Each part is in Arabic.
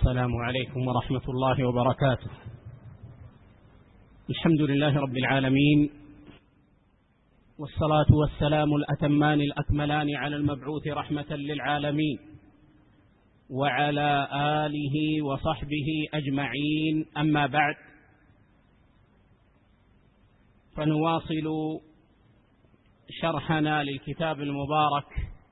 السلام عليكم ورحمة الله وبركاته. الحمد لله رب العالمين، والصلاة والسلام الأتمان الأكملان على المبعوث رحمة للعالمين وعلى آله وصحبه أجمعين. أما بعد، فنواصل شرحنا للكتاب المبارك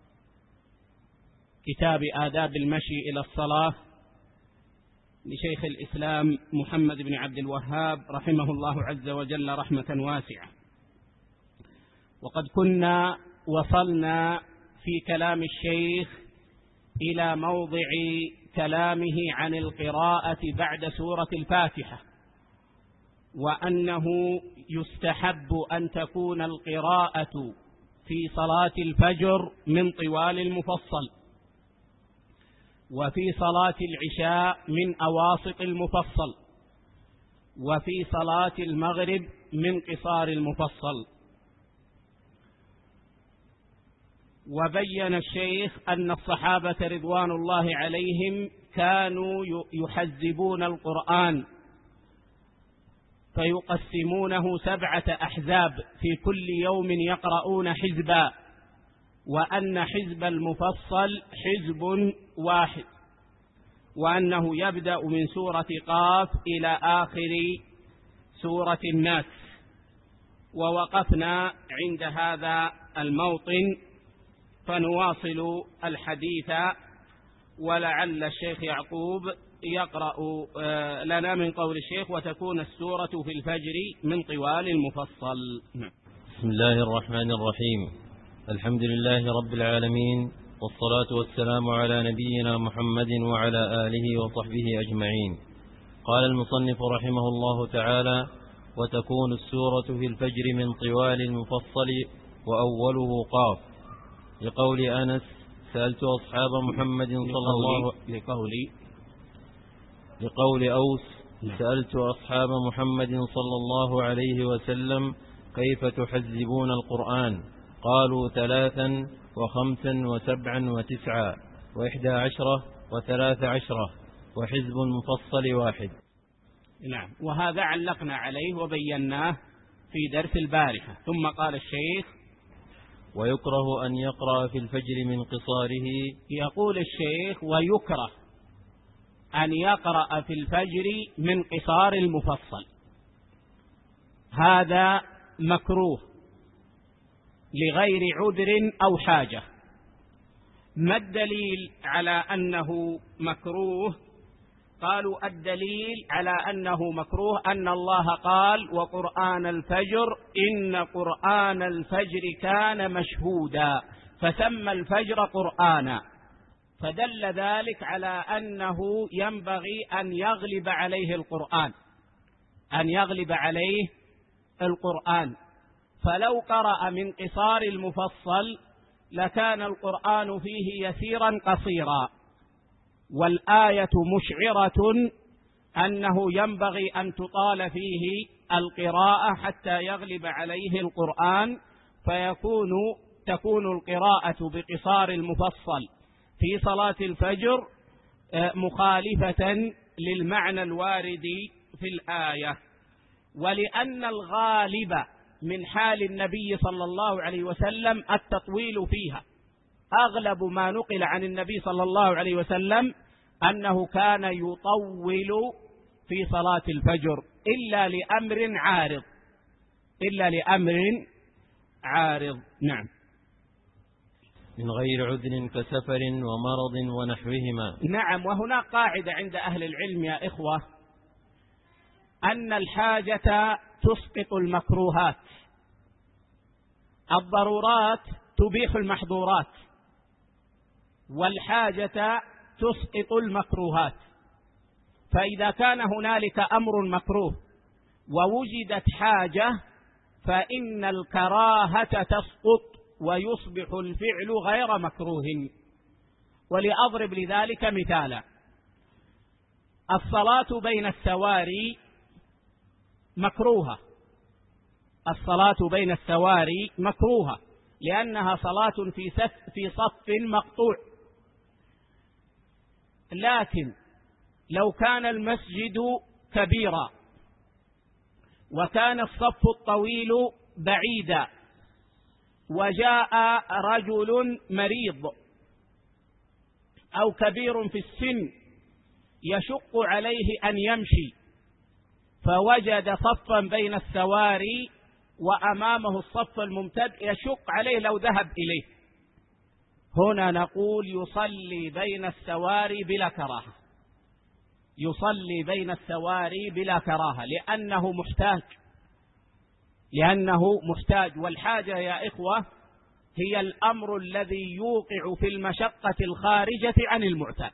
كتاب آداب المشي إلى الصلاة لشيخ الإسلام محمد بن عبد الوهاب رحمه الله عز وجل رحمة واسعة. وقد كنا وصلنا في كلام الشيخ إلى موضع كلامه عن القراءة بعد سورة الفاتحة، وأنه يستحب أن تكون القراءة في صلاة الفجر من طوال المفصل، وفي صلاة العشاء من أواسط المفصل، وفي صلاة المغرب من قصار المفصل. وبين الشيخ أن الصحابة رضوان الله عليهم كانوا يحزبون القرآن فيقسمونه 7 أحزاب في كل يوم يقرؤون حزبا، وأن حزب المفصل حزب واحد، وأنه يبدأ من سورة قاف إلى آخر سورة الناس. ووقفنا عند هذا الموطن، فنواصل الحديث، ولعل الشيخ يعقوب يقرأ لنا من قول الشيخ: وتكون السورة في الفجر من طوال المفصل. بسم الله الرحمن الرحيم. الحمد لله رب العالمين، والصلاة والسلام على نبينا محمد وعلى آله وصحبه أجمعين. قال المصنف رحمه الله تعالى: وتكون السورة في الفجر من طوال المفصل وأوله قاف، لقول أنس: سألت أصحاب محمد صلى الله لقول أوس: سألت أصحاب محمد صلى الله عليه وسلم: كيف تحزبون القرآن؟ قالوا 3 و5 و7 و9 و11 و13 وحزب مفصل واحد. نعم، وهذا علقنا عليه وبيناه في درس البارحة. ثم قال الشيخ: ويكره أن يقرأ في الفجر من قصاره. يقول الشيخ: ويكره أن يقرأ في الفجر من قصار المفصل، هذا مكروه لغير عذر أو حاجة. ما الدليل على أنه مكروه؟ قالوا: الدليل على أنه مكروه أن الله قال: وقرآن الفجر إن قرآن الفجر كان مشهودا، فسمى الفجر قرآنا، فدل ذلك على أنه ينبغي أن يغلب عليه القرآن، أن يغلب عليه القرآن. فلو قرأ من قصار المفصل لكان القرآن فيه يسيرا قصيرا، والآية مشعرة أنه ينبغي أن تطال فيه القراءة حتى يغلب عليه القرآن، تكون القراءة بقصار المفصل في صلاة الفجر مخالفة للمعنى الوارد في الآية. ولأن الغالب من حال النبي صلى الله عليه وسلم التطويل فيها، أغلب ما نقل عن النبي صلى الله عليه وسلم أنه كان يطول في صلاة الفجر إلا لأمر عارض. نعم. من غير عذر كسفر ومرض ونحوهما. نعم. وهناك قاعدة عند أهل العلم يا إخوة، أن الحاجة تسقط المكروهات، الضرورات تبيح المحظورات، والحاجة تسقط المكروهات. فإذا كان هنالك أمر مكروه ووجدت حاجة فإن الكراهة تسقط ويصبح الفعل غير مكروه. ولأضرب لذلك مثالا: الصلاة بين السواري مكروهة، الصلاة بين السواري مكروهة لأنها صلاة في صف مقطوع. لكن لو كان المسجد كبيرا وكان الصف الطويل بعيدا وجاء رجل مريض أو كبير في السن يشق عليه أن يمشي، فوجد صفا بين السواري وأمامه الصف الممتد يشق عليه لو ذهب إليه، هنا نقول يصلي بين السواري بلا كراهة، يصلي بين السواري بلا كراهة لأنه محتاج. والحاجة يا إخوة هي الأمر الذي يوقع في المشقة الخارجة عن المعتاد،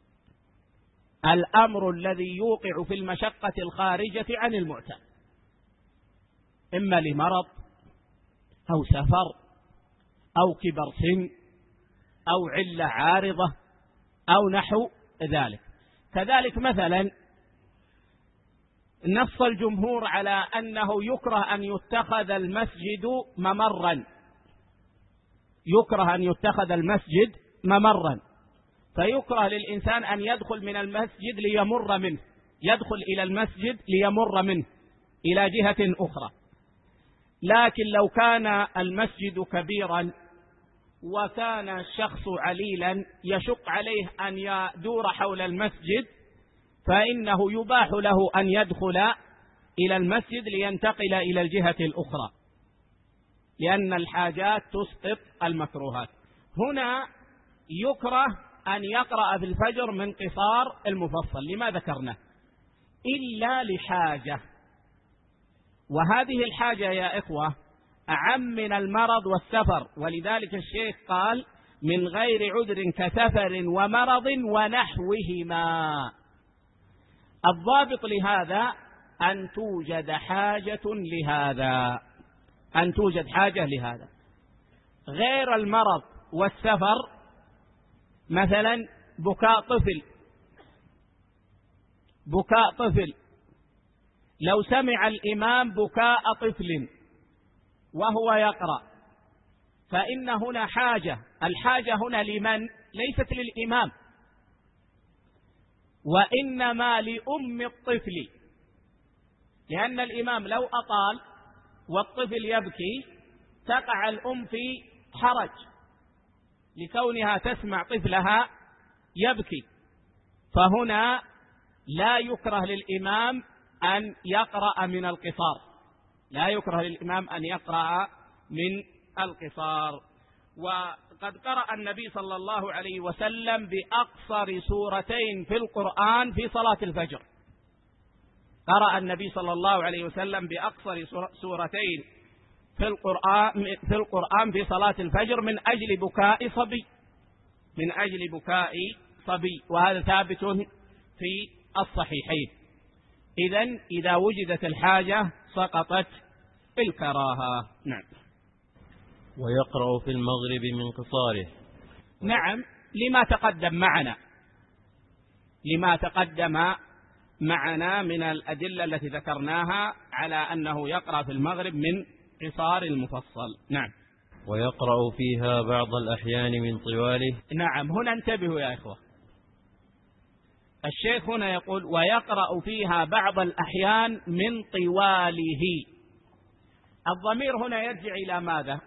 الأمر الذي يوقع في المشقة الخارجة عن المعتاد، إما لمرض أو سفر أو كبر سن أو علة عارضة أو نحو ذلك. كذلك مثلا نص الجمهور على أنه يكره أن يتخذ المسجد ممرا، يكره أن يتخذ المسجد ممرا، فيكره للإنسان أن يدخل من المسجد ليمر منه، يدخل إلى المسجد ليمر منه إلى جهة أخرى. لكن لو كان المسجد كبيرا وكان الشخص عليلا يشق عليه أن يدور حول المسجد فإنه يباح له أن يدخل إلى المسجد لينتقل إلى الجهة الأخرى، لأن الحاجات تسقط المكروهات. هنا يكره أن يقرأ في الفجر من قصار المفصل، لما ذكرنا؟ إلا لحاجة، وهذه الحاجة يا إخوة أعم من المرض والسفر، ولذلك الشيخ قال من غير عذر كسفر ومرض ونحوهما. الضابط لهذا أن توجد حاجة لهذا، أن توجد حاجة لهذا. غير المرض والسفر مثلا بكاء طفل، لو سمع الإمام بكاء طفل وهو يقرأ فإن هنا حاجة، الحاجة هنا لمن؟ ليست للإمام وإنما لأم الطفل، لأن الإمام لو أطال والطفل يبكي تقع الأم في حرج لكونها تسمع طفلها يبكي، فهنا لا يكره للإمام أن يقرأ من القصار، لا يكره للإمام أن يقرأ من القصار. وقد قرأ النبي صلى الله عليه وسلم بأقصر سورتين في القرآن في صلاة الفجر، قرأ النبي صلى الله عليه وسلم بأقصر سورتين في القرآن في صلاة الفجر من أجل بكاء صبي، وهذا ثابت في الصحيحين. إذا وجدت الحاجة سقطت الكراهة. نعم. ويقرأ في المغرب من قصاره. نعم، لما تقدم معنا من الأدلة التي ذكرناها على أنه يقرأ في المغرب من قصار المفصل. نعم. ويقرأ فيها بعض الأحيان من طواله. نعم، هنا انتبهوا يا إخوة، الشيخ هنا يقول ويقرأ فيها بعض الأحيان من طواله. الضمير هنا يرجع إلى ماذا؟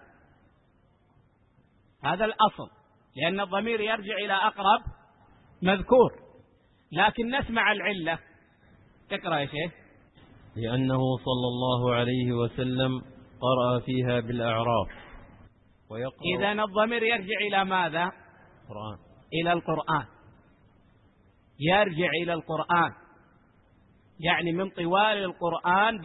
هذا الأصل، لأن الضمير يرجع إلى أقرب مذكور، لكن نسمع العلة. تقرأ يا شيخ. لأنه صلى الله عليه وسلم قرأ فيها بالأعراف. إذن الضمير يرجع إلى ماذا؟ قرآن. إلى القرآن، يرجع إلى القرآن، يعني من طوال القرآن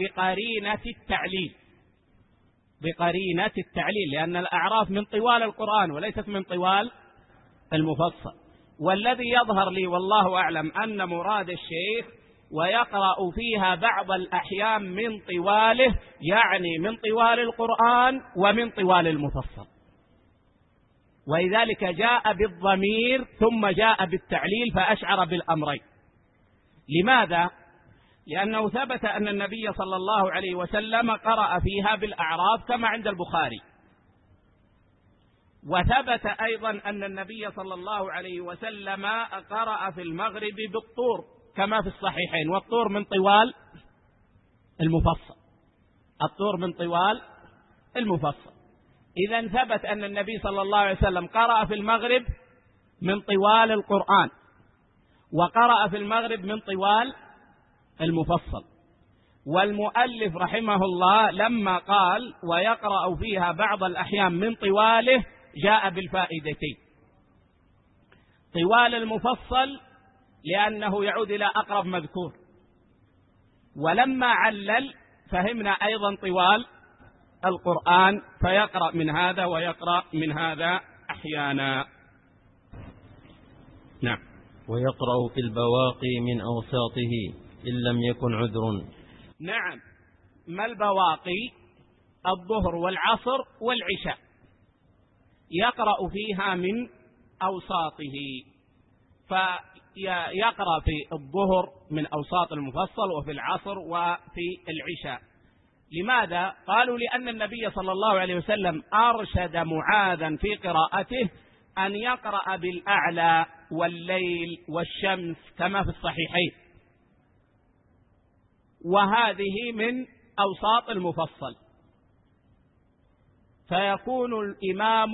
بقرينة التعليل، لأن الأعراف من طوال القرآن وليست من طوال المفصل. والذي يظهر لي والله أعلم أن مراد الشيخ ويقرأ فيها بعض الأحيان من طواله، يعني من طوال القرآن ومن طوال المفصل، ولذلك جاء بالضمير ثم جاء بالتعليل فأشعر بالأمرين. لماذا؟ لأنه ثبت أن النبي صلى الله عليه وسلم قرأ فيها بالأعراف كما عند البخاري، وثبت أيضا أن النبي صلى الله عليه وسلم قرأ في المغرب بالطور كما في الصحيحين، والطور من طوال المفصل، الطور من طوال المفصل. إذا ثبت أن النبي صلى الله عليه وسلم قرأ في المغرب من طوال القرآن، وقرأ في المغرب من طوال المفصل. والمؤلف رحمه الله لما قال ويقرأ فيها بعض الأحيان من طواله جاء بالفائدتين: طوال المفصل لأنه يعود إلى أقرب مذكور، ولما علل فهمنا أيضا طوال القرآن، فيقرأ من هذا ويقرأ من هذا أحيانا. نعم. ويقرأ في البواقي من أوساطه إن لم يكن عذر. نعم. ما البواقي؟ الظهر والعصر والعشاء، يقرأ فيها من أوساطه، فيقرأ في الظهر من أوساط المفصل، وفي العصر وفي العشاء. لماذا؟ قالوا لأن النبي صلى الله عليه وسلم أرشد معاذا في قراءته أن يقرأ بالأعلى والليل والشمس كما في الصحيحين، وهذه من أوساط المفصل، فيكون الإمام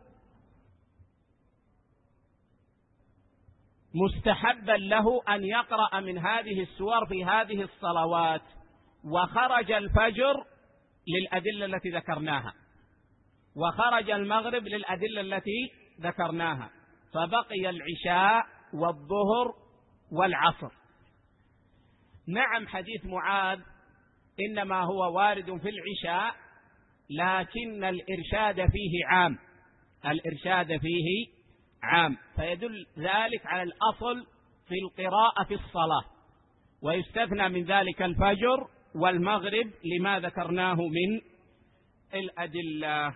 مستحبا له أن يقرأ من هذه السور في هذه الصلوات. وخرج الفجر للأدلة التي ذكرناها، وخرج المغرب للأدلة التي ذكرناها، فبقي العشاء والظهر والعصر. نعم، حديث معاذ إنما هو وارد في العشاء، لكن الإرشاد فيه عام، الإرشاد فيه عام، فيدل ذلك على الأصل في القراءة في الصلاة، ويستثنى من ذلك الفجر والمغرب لما ذكرناه من الأدلة.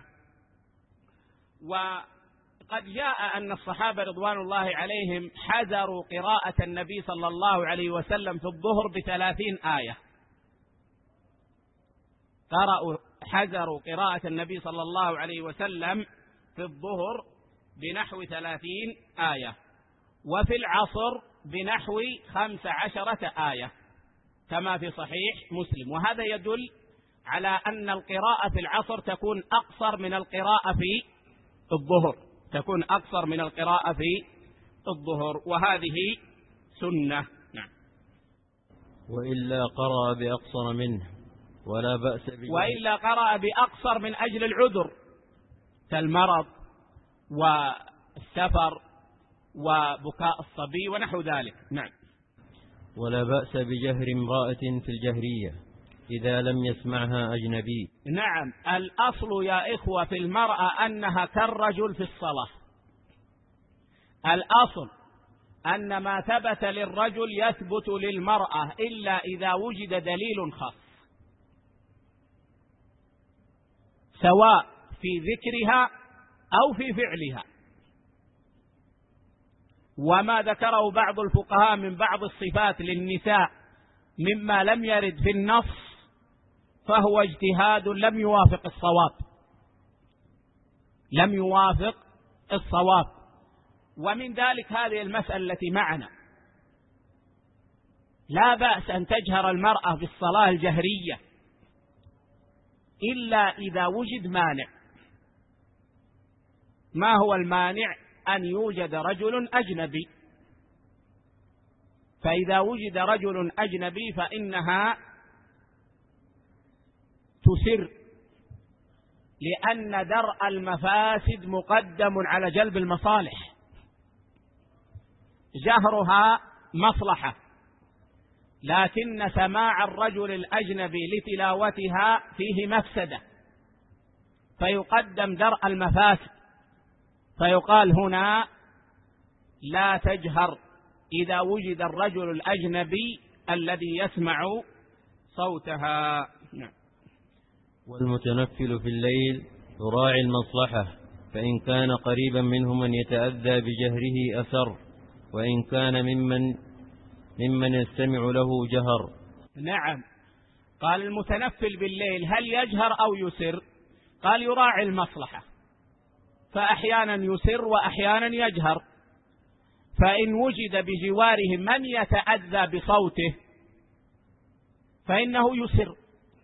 وقد جاء أن الصحابة رضوان الله عليهم حذروا قراءة النبي صلى الله عليه وسلم في الظهر ب30 آية، حذروا قراءة النبي صلى الله عليه وسلم في الظهر بنحو 30 آية، وفي العصر بنحو 15 آية كما في صحيح مسلم. وهذا يدل على أن القراءة في العصر تكون أقصر من القراءة في الظهر، تكون أقصر من القراءة في الظهر، وهذه سنة. نعم. وإلا قرأ بأقصر منه ولا بأس به، وإلا قرأ بأقصر من أجل العذر كالمرض والسفر وبكاء الصبي ونحو ذلك. نعم. ولا بأس بجهر امرأة في الجهرية إذا لم يسمعها أجنبي. نعم، الأصل يا إخوة في المرأة أنها كالرجل في الصلاة، الأصل أن ما ثبت للرجل يثبت للمرأة إلا إذا وجد دليل خاص، سواء في ذكرها أو في فعلها. وما ذكره بعض الفقهاء من بعض الصفات للنساء مما لم يرد في النص فهو اجتهاد لم يوافق الصواب، لم يوافق الصواب. ومن ذلك هذه المسألة التي معنا، لا بأس أن تجهر المرأة بالصلاة الجهرية إلا إذا وجد مانع. ما هو المانع؟ أن يوجد رجل أجنبي، فإذا وجد رجل أجنبي فإنها تسر، لأن درء المفاسد مقدم على جلب المصالح، جهرها مصلحة، لكن سماع الرجل الأجنبي لتلاوتها فيه مفسدة، فيقدم درء المفاسد، فيقال هنا لا تجهر إذا وجد الرجل الأجنبي الذي يسمع صوتها. والمتنفل في الليل يراعي المصلحة، فإن كان قريبا منه من يتأذى بجهره أسر، وإن كان ممن يستمع له جهر. نعم. قال المتنفل بالليل هل يجهر أو يسر؟ قال يراعي المصلحة، فأحيانا يسر وأحيانا يجهر، فإن وجد بجواره من يتأذى بصوته فإنه يسر،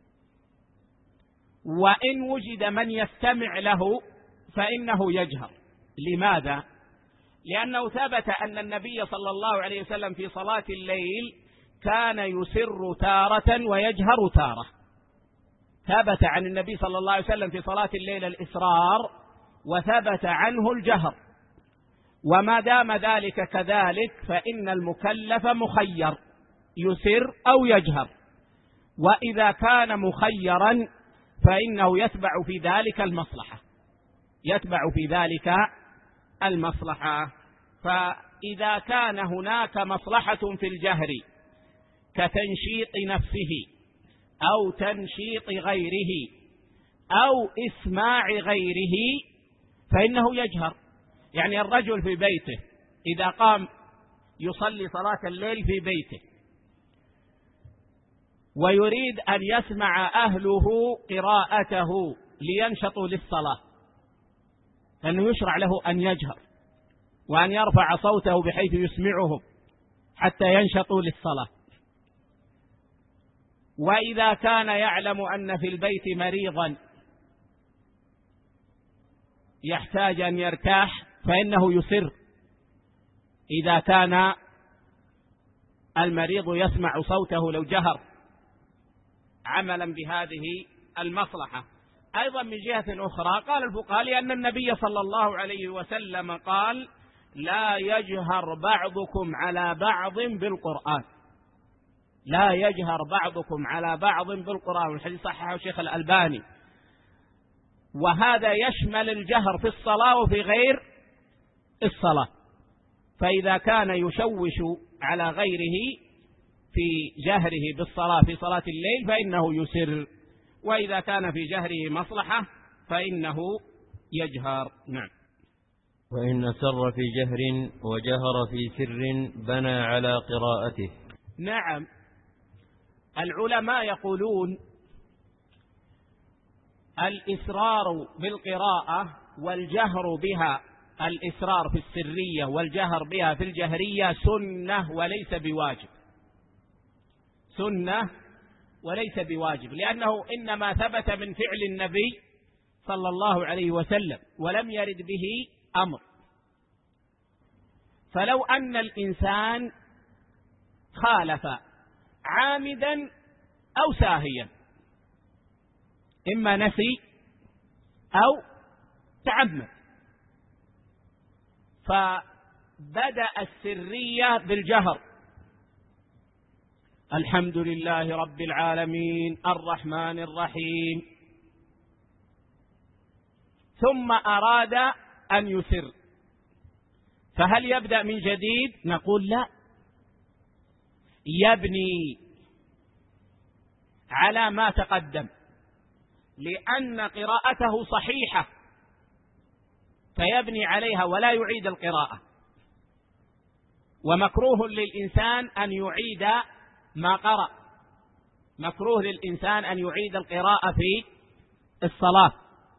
وإن وجد من يستمع له فإنه يجهر. لماذا؟ لأنه ثبت أن النبي صلى الله عليه وسلم في صلاة الليل كان يسر تارة ويجهر تارة. ثبت عن النبي صلى الله عليه وسلم في صلاة الليل الإسرار، وثبت عنه الجهر. وما دام ذلك كذلك فإن المكلف مخير يسر أو يجهر، وإذا كان مخيرا فإنه يتبع في ذلك المصلحة، يتبع في ذلك المصلحة. فإذا كان هناك مصلحة في الجهر كتنشيط نفسه أو تنشيط غيره أو إسماع غيره فإنه يجهر. يعني الرجل في بيته إذا قام يصلي صلاة الليل في بيته ويريد أن يسمع أهله قراءته لينشطوا للصلاة، فإنه يشرع له أن يجهر وأن يرفع صوته بحيث يسمعهم حتى ينشطوا للصلاة. وإذا كان يعلم أن في البيت مريضا يحتاج أن يرتاح فإنه يسر إذا كان المريض يسمع صوته لو جهر عملا بهذه المصلحة. أيضا من جهة أخرى قال الفقهاء لأن النبي صلى الله عليه وسلم قال: لا يجهر بعضكم على بعض بالقرآن، لا يجهر بعضكم على بعض بالقرآن، والحديث صححه الشيخ الألباني. وهذا يشمل الجهر في الصلاة وفي غير الصلاة. فإذا كان يشوش على غيره في جهره بالصلاة في صلاة الليل فإنه يسر، وإذا كان في جهره مصلحة فإنه يجهر. نعم. وإن أسر في جهر وجهر في سر بنى على قراءته. نعم، العلماء يقولون الإسرار بالقراءة والجهر بها، الإسرار في السرية والجهر بها في الجهرية سنة وليس بواجب، سنة وليس بواجب، لأنه إنما ثبت من فعل النبي صلى الله عليه وسلم ولم يرد به أمر. فلو أن الإنسان خالف عامدا أو ساهيا، إما نسي أو تعمد، فبدأ السرية بالجهر: الحمد لله رب العالمين الرحمن الرحيم، ثم أراد أن يسر، فهل يبدأ من جديد؟ نقول لا، يبني على ما تقدم، لأن قراءته صحيحة فيبني عليها ولا يعيد القراءة. ومكروه للإنسان أن يعيد ما قرأ، مكروه للإنسان أن يعيد القراءة في الصلاة.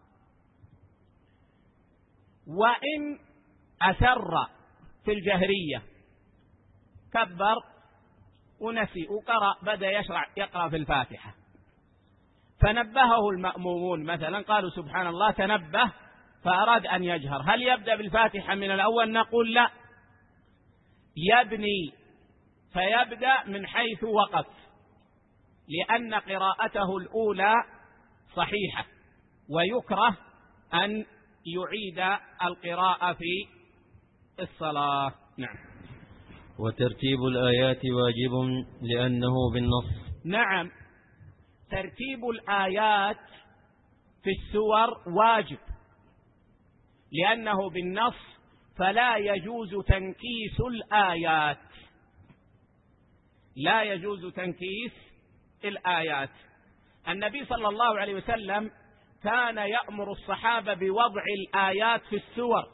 وإن أسر في الجهرية كبر ونسي وقرأ، بدأ يقرأ في الفاتحة، فنبهه المأمومون مثلا قالوا سبحان الله تنبه، فأراد أن يجهر، هل يبدأ بالفاتحة من الأول؟ نقول لا، يبني فيبدأ من حيث وقف، لأن قراءته الأولى صحيحة، ويكره أن يعيد القراءة في الصلاة. نعم. وترتيب الآيات واجب لأنه بالنص. نعم، ترتيب الآيات في السور واجب لأنه بالنص، فلا يجوز تنكيس الآيات، لا يجوز تنكيس الآيات. النبي صلى الله عليه وسلم كان يأمر الصحابة بوضع الآيات في السور،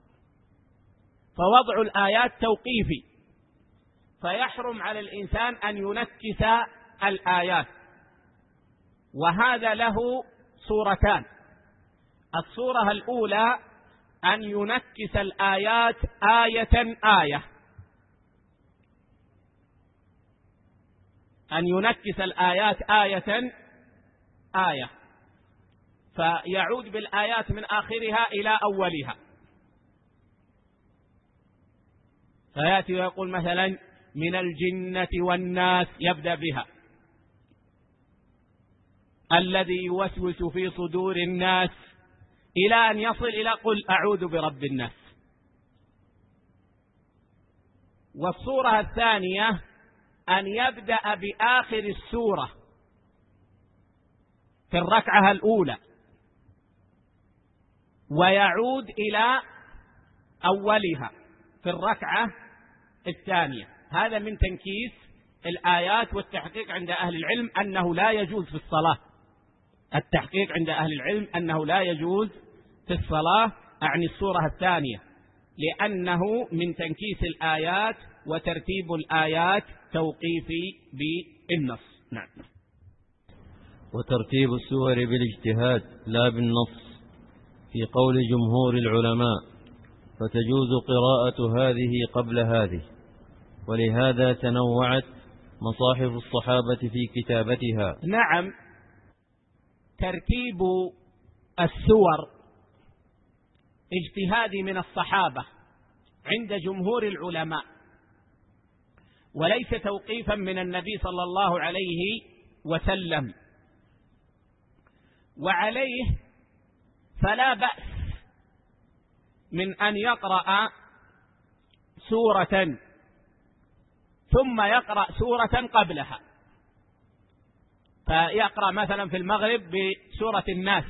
فوضع الآيات توقيفي، فيحرم على الإنسان أن ينكس الآيات. وهذا له صورتان: الصورة الأولى أن ينكس الآيات آية آية، أن ينكس الآيات آية فيعود بالآيات من آخرها إلى أولها، فيأتي ويقول مثلا من الجنة والناس، يبدأ بها الذي يوسوس في صدور الناس إلى أن يصل إلى قل أعوذ برب الناس. والصورة الثانية أن يبدأ بآخر السورة في الركعة الأولى ويعود إلى أولها في الركعة الثانية. هذا من تنكيس الآيات، والتحقيق عند أهل العلم أنه لا يجوز في الصلاة. التحقيق عند أهل العلم أنه لا يجوز في الصلاة أعني السورة الثانية، لأنه من تنكيس الآيات وترتيب الآيات توقيفي بالنص. نعم. وترتيب السور بالاجتهاد لا بالنص في قول جمهور العلماء، فتجوز قراءة هذه قبل هذه، ولهذا تنوعت مصاحف الصحابة في كتابتها. نعم، ترتيب السور اجتهادي من الصحابة عند جمهور العلماء، وليس توقيفا من النبي صلى الله عليه وسلم. وعليه فلا بأس من أن يقرأ سورة ثم يقرأ سورة قبلها، فيقرأ مثلا في المغرب بسورة الناس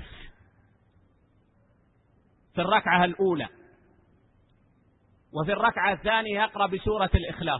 في الركعة الأولى، وفي الركعة الثانية يقرأ بسورة الإخلاص،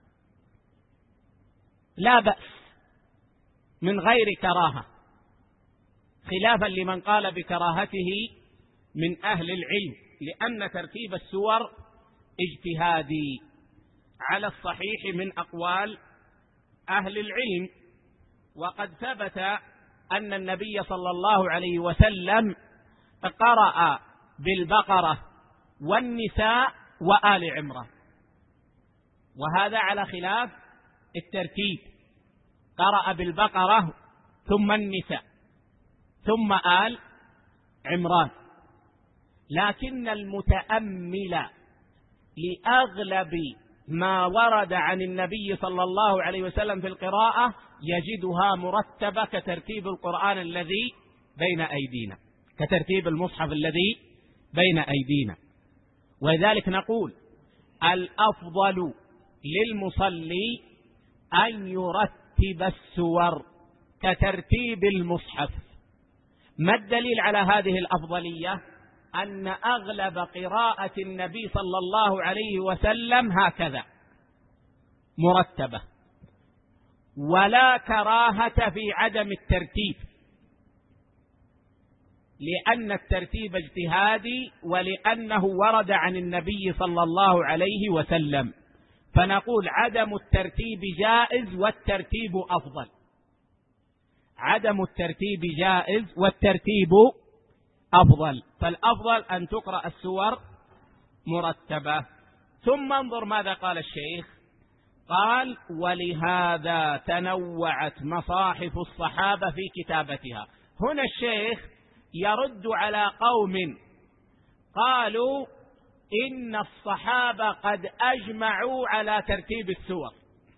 لا بأس من غير كراهة، خلافا لمن قال بكراهته من أهل العلم، لأن ترتيب السور اجتهادي على الصحيح من أقوال أهل العلم. وقد ثبت أن النبي صلى الله عليه وسلم قرأ بالبقرة والنساء وآل عمران، وهذا على خلاف الترتيب، قرأ بالبقرة ثم النساء ثم آل عمران. لكن المتأمل لأغلب ما ورد عن النبي صلى الله عليه وسلم في القراءة يجدها مرتبة كترتيب القرآن الذي بين أيدينا، كترتيب المصحف الذي بين أيدينا. ولذلك نقول الأفضل للمصلي أن يرتب السور كترتيب المصحف. ما الدليل على هذه الأفضلية؟ أن أغلب قراءة النبي صلى الله عليه وسلم هكذا مرتبة، ولا كراهة في عدم الترتيب، لأن الترتيب اجتهادي ولأنه ورد عن النبي صلى الله عليه وسلم، فنقول عدم الترتيب جائز والترتيب أفضل. عدم الترتيب جائز والترتيب أفضل، فالأفضل أن تقرأ السور مرتبة. ثم انظر ماذا قال الشيخ، قال ولهذا تنوعت مصاحف الصحابة في كتابتها. هنا الشيخ يرد على قوم قالوا إن الصحابة قد أجمعوا على ترتيب السور،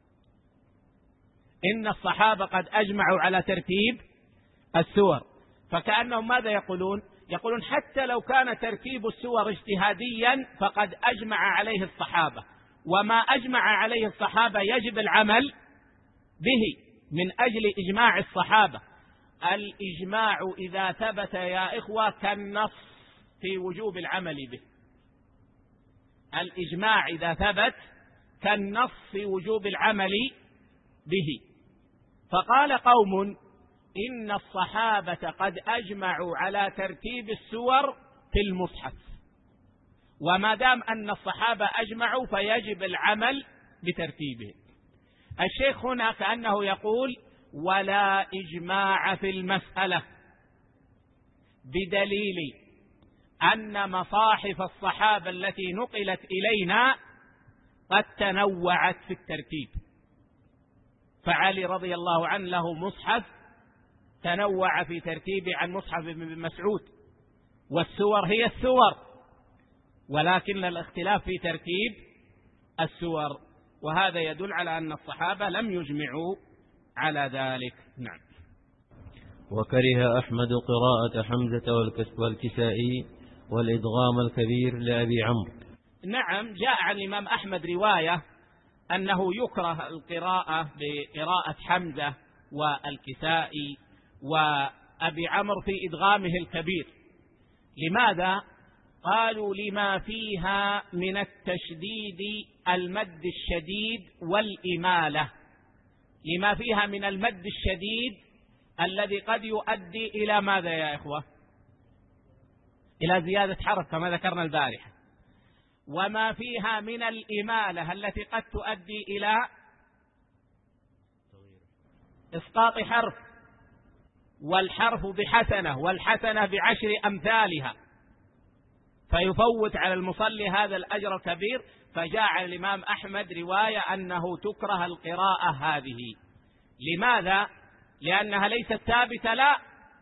إن الصحابة قد أجمعوا على ترتيب السور، فكأنهم ماذا يقولون؟ يقولون حتى لو كان ترتيب السور اجتهاديا فقد أجمع عليه الصحابة، وما أجمع عليه الصحابة يجب العمل به من أجل إجماع الصحابة. الإجماع إذا ثبت يا إخوة كالنص في وجوب العمل به، الإجماع إذا ثبت كالنص في وجوب العمل به. فقال قوم إن الصحابة قد أجمعوا على ترتيب السور في المصحف، وما دام أن الصحابة أجمعوا فيجب العمل بترتيبه. الشيخ هنا كأنه يقول ولا إجماع في المسألة، بدليل أن مصاحف الصحابة التي نقلت إلينا قد تنوعت في الترتيب، فعلي رضي الله عنه له مصحف تنوع في ترتيبه عن مصحف ابن مسعود، والسور هي السور، ولكن الاختلاف في ترتيب السور، وهذا يدل على أن الصحابة لم يجمعوا على ذلك. نعم. وكره أحمد قراءة حمزة والكسائي والإدغام الكبير لأبي عمرو. نعم، جاء عن الإمام أحمد رواية أنه يكره القراءة بقراءة حمزة والكسائي وأبي عمرو في إدغامه الكبير. لماذا؟ قالوا لما فيها من التشديد المد الشديد والإمالة، لما فيها من المد الشديد الذي قد يؤدي إلى ماذا يا إخوة؟ إلى زيادة حرف كما ذكرنا البارحة، وما فيها من الإمالة التي قد تؤدي إلى إسقاط حرف، والحرف بحسنة والحسنة بعشر أمثالها، فيفوت على المصلي هذا الأجر الكبير. فجاء عن الإمام أحمد رواية أنه تكره القراءة هذه. لماذا؟ لأنها ليست ثابتة، لا،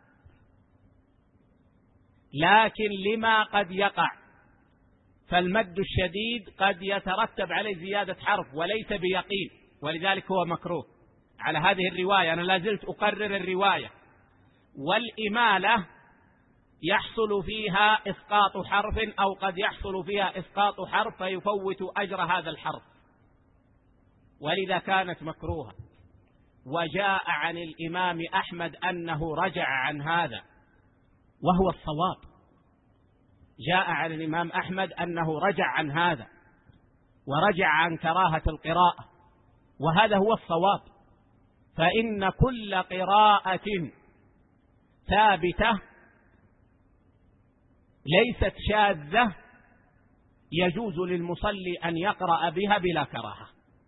لكن لما قد يقع، فالمد الشديد قد يترتب عليه زيادة حرف وليس بيقين، ولذلك هو مكروه على هذه الرواية. أنا لازلت أقرر الرواية. والإمالة يحصل فيها إسقاط حرف أو قد يحصل فيها إسقاط حرف فيفوت أجر هذا الحرف، ولذا كانت مكروهة. وجاء عن الإمام أحمد أنه رجع عن هذا وهو الصواب، جاء عن الإمام أحمد أنه رجع عن هذا ورجع عن كراهة القراءة، وهذا هو الصواب. فإن كل قراءة ثابتة ليست شاذة يجوز للمصلي أن يقرأ بها بلا كراهة،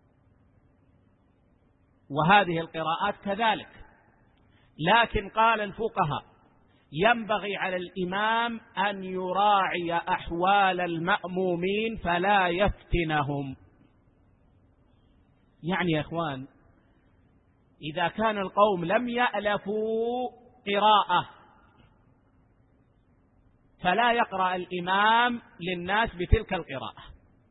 وهذه القراءات كذلك. لكن قال الفقهاء ينبغي على الإمام أن يراعي أحوال المأمومين فلا يفتنهم. يعني يا إخوان، إذا كان القوم لم يألفوا قراءة فلا يقرأ الإمام للناس بتلك القراءة.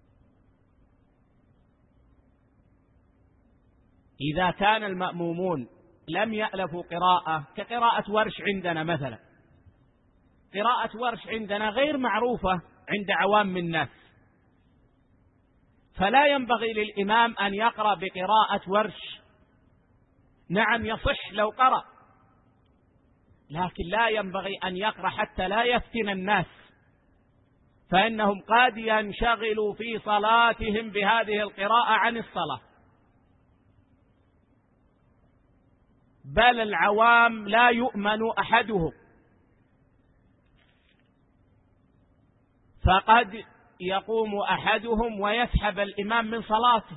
إذا كان المأمومون لم يألفوا قراءة كقراءة ورش عندنا مثلا، قراءة ورش عندنا غير معروفة عند عوام الناس، فلا ينبغي للإمام أن يقرأ بقراءة ورش. نعم يصح لو قرأ، لكن لا ينبغي أن يقرأ حتى لا يفتن الناس، فإنهم قد ينشغلوا في صلاتهم بهذه القراءة عن الصلاة. بل العوام لا يؤمن أحدهم، فقد يقوم أحدهم ويسحب الإمام من صلاته،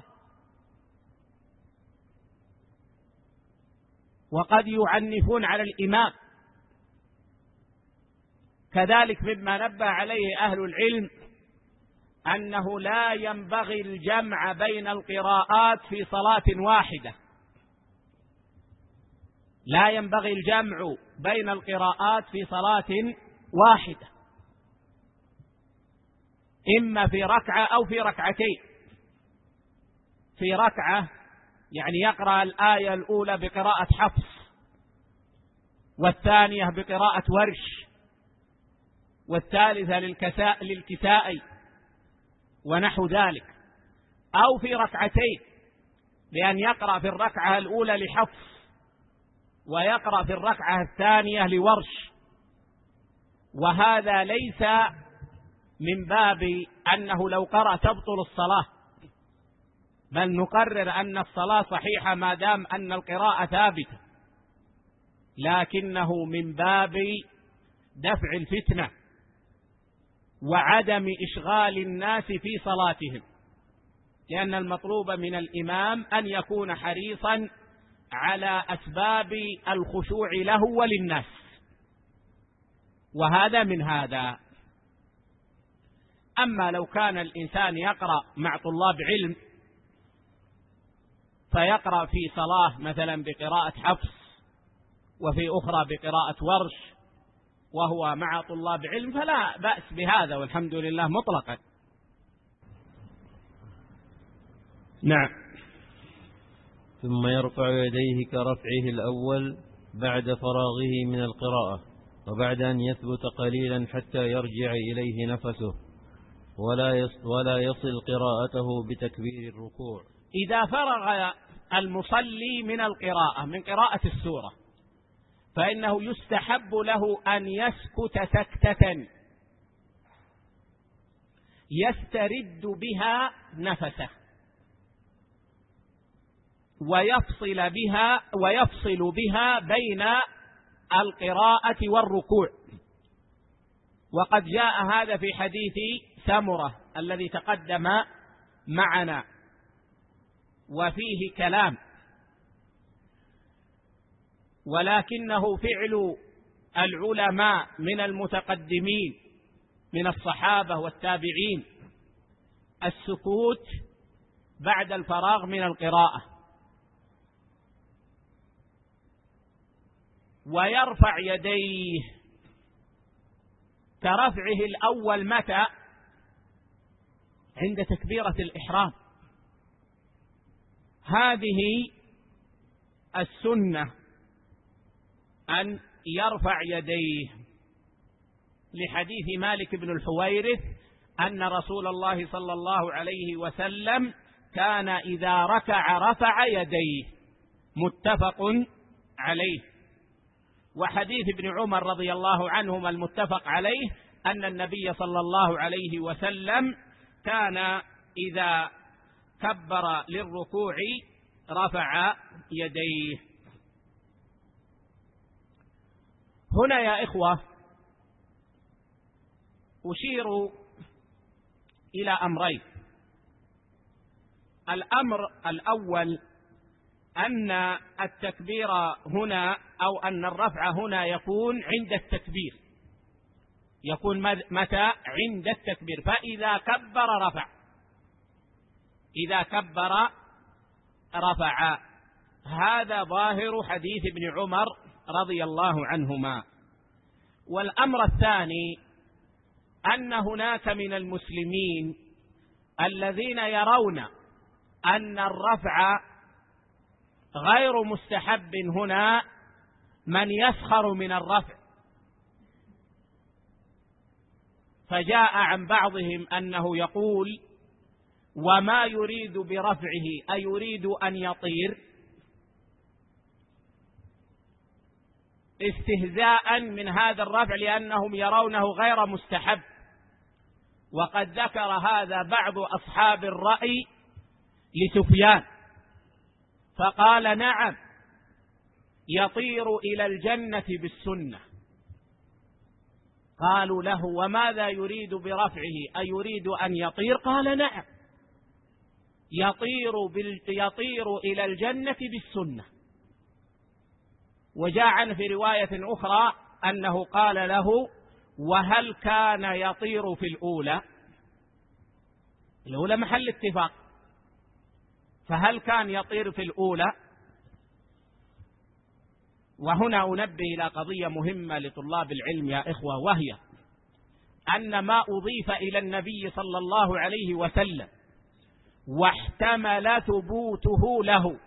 وقد يعنفون على الإمام. كذلك مما نبه عليه أهل العلم أنه لا ينبغي الجمع بين القراءات في صلاة واحدة، لا ينبغي الجمع بين القراءات في صلاة واحدة، إما في ركعة أو في ركعتين. في ركعة يعني يقرأ الآية الأولى بقراءة حفص، والثانية بقراءة ورش، والثالثة للكسائي ونحو ذلك. أو في ركعتين بأن يقرأ في الركعة الأولى لحفص ويقرأ في الركعة الثانية لورش. وهذا ليس من باب أنه لو قرأ تبطل الصلاة، بل نقرر أن الصلاة صحيحة ما دام أن القراءة ثابتة، لكنه من باب دفع الفتنة وعدم إشغال الناس في صلاتهم، لأن المطلوب من الإمام أن يكون حريصا على أسباب الخشوع له وللناس، وهذا من هذا. أما لو كان الإنسان يقرأ مع طلاب علم فيقرأ في صلاة مثلا بقراءة حفص وفي أخرى بقراءة ورش وهو مع طلاب علم، فلا بأس بهذا والحمد لله مطلقا. نعم. ثم يرفع يديه كرفعه الأول بعد فراغه من القراءة، وبعد أن يثبت قليلا حتى يرجع إليه نفسه، ولا يصل قراءته بتكبير الركوع. إذا فرغ المصلي من القراءة، من قراءة السورة، فإنه يستحب له أن يسكت سكتة يسترد بها نفسه ويفصل بها بين القراءة والركوع. وقد جاء هذا في حديث سمرة الذي تقدم معنا وفيه كلام، ولكنه فعل العلماء من المتقدمين من الصحابة والتابعين السكوت بعد الفراغ من القراءة، ويرفع يديه كرفعه الأول متى؟ عند تكبيرة الإحرام. هذه السنة أن يرفع يديه، لحديث مالك بن الحويرث أن رسول الله صلى الله عليه وسلم كان إذا ركع رفع يديه، متفق عليه. وحديث ابن عمر رضي الله عنهما المتفق عليه أن النبي صلى الله عليه وسلم كان إذا كبر للركوع رفع يديه. هنا يا إخوة أشير إلى أمرين. الأمر الأول أن التكبير هنا أو أن الرفع هنا يكون عند التكبير، يكون متى؟ عند التكبير. فإذا كبر رفع، إذا كبر رفع. هذا ظاهر حديث ابن عمر رضي الله عنهما. والأمر الثاني أن هناك من المسلمين الذين يرون أن الرفع غير مستحب هنا، من يسخر من الرفع، فجاء عن بعضهم أنه يقول: وما يريد برفعه أيريد أن يطير؟ استهزاء من هذا الرفع لأنهم يرونه غير مستحب. وقد ذكر هذا بعض أصحاب الرأي لسفيان فقال: نعم يطير إلى الجنة بالسنة. قالوا له: وماذا يريد برفعه أيريد أن يطير؟ قال: نعم يطير إلى الجنة بالسنة. وجاء عنه في رواية أخرى أنه قال له: وهل كان يطير في الأولى؟ الأولى محل اتفاق، فهل كان يطير في الأولى؟ وهنا أنبه إلى قضية مهمة لطلاب العلم يا إخوة، وهي أن ما أضيف إلى النبي صلى الله عليه وسلم واحتمل ثبوته له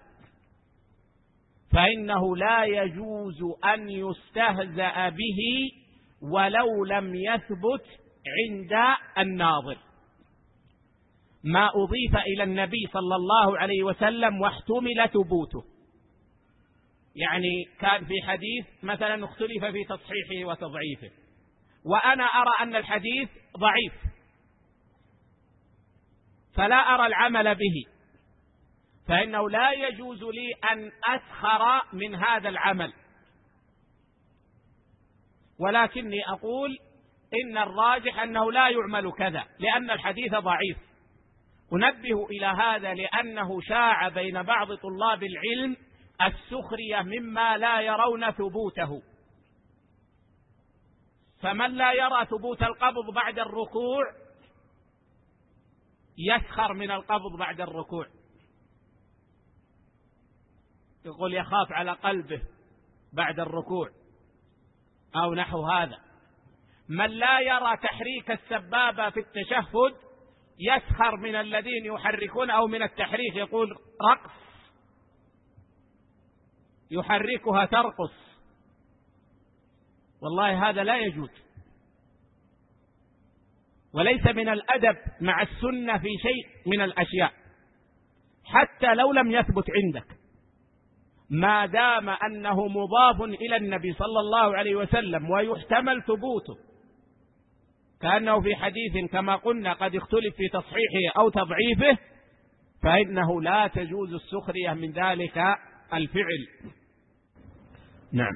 فإنه لا يجوز أن يستهزأ به ولو لم يثبت عند الناظر. ما أضيف إلى النبي صلى الله عليه وسلم واحتمل ثبوته، يعني كان في حديث مثلا اختلف في تصحيحه وتضعيفه، وأنا أرى أن الحديث ضعيف فلا أرى العمل به، فإنه لا يجوز لي أن أسخر من هذا العمل، ولكني أقول إن الراجح أنه لا يعمل كذا لأن الحديث ضعيف. أنبه إلى هذا لأنه شاع بين بعض طلاب العلم السخرية مما لا يرون ثبوته، فمن لا يرى ثبوت القبض بعد الركوع يسخر من القبض بعد الركوع. يقول يخاف على قلبه بعد الركوع أو نحو هذا. من لا يرى تحريك السبابة في التشهد يسخر من الذين يحركون، أو من التحريك يقول رقص، يحركها ترقص. والله هذا لا يجوز، وليس من الأدب مع السنة في شيء من الأشياء حتى لو لم يثبت عندك، ما دام أنه مضاف إلى النبي صلى الله عليه وسلم ويحتمل ثبوته، كأنه في حديث كما قلنا قد اختلف في تصحيحه أو تضعيفه، فإنه لا تجوز السخرية من ذلك الفعل. نعم.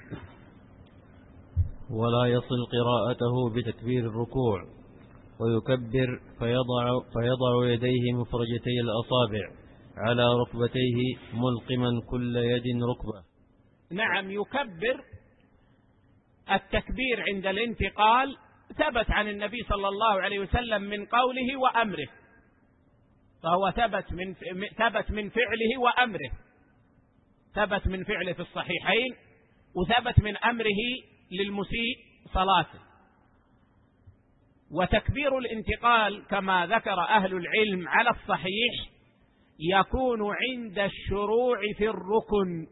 ولا يصل قراءته بتكبير الركوع، ويكبر فيضع يديه مفرجتي الأصابع على ركبتيه ملقما كل يد ركبة. نعم، يكبر. التكبير عند الانتقال ثبت عن النبي صلى الله عليه وسلم من قوله وأمره، فهو ثبت من فعله وأمره، ثبت من فعله في الصحيحين، وثبت من أمره للمسيء صلاته. وتكبير الانتقال كما ذكر أهل العلم على الصحيح يكون عند الشروع في الركن،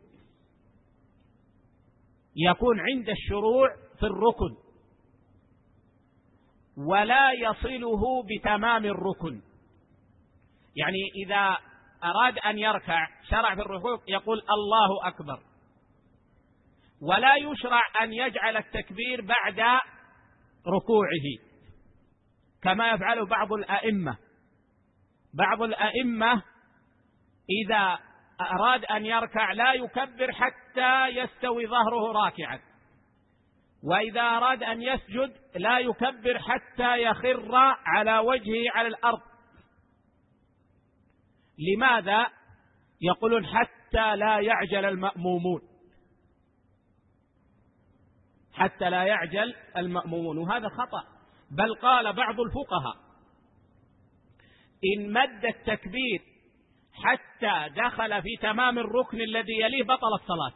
يكون عند الشروع في الركن، ولا يصله بتمام الركن. يعني إذا أراد أن يركع شرع في الركوع يقول الله أكبر، ولا يشرع أن يجعل التكبير بعد ركوعه كما يفعله بعض الأئمة. بعض الأئمة إذا أراد أن يركع لا يكبر حتى يستوي ظهره راكعا، وإذا أراد أن يسجد لا يكبر حتى يخر على وجهه على الأرض. لماذا؟ يقولون حتى لا يعجل المأمومون، حتى لا يعجل المأمومون، وهذا خطأ. بل قال بعض الفقهاء إن مد التكبير حتى دخل في تمام الركن الذي يليه بطل الصلاة،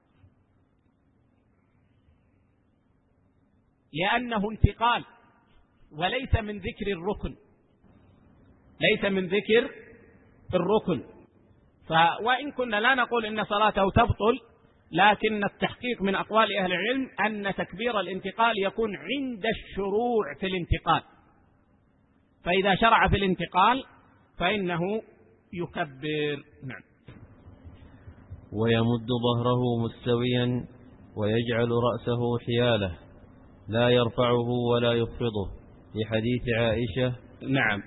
لأنه انتقال وليس من ذكر الركن، ليس من ذكر الركن. وإن كنا لا نقول إن صلاته تبطل، لكن التحقيق من أقوال أهل العلم أن تكبير الانتقال يكون عند الشروع في الانتقال، فإذا شرع في الانتقال فإنه يكبر. نعم. ويمد ظهره مستويا ويجعل رأسه حياله لا يرفعه ولا يخفضه، لحديث عائشة. نعم،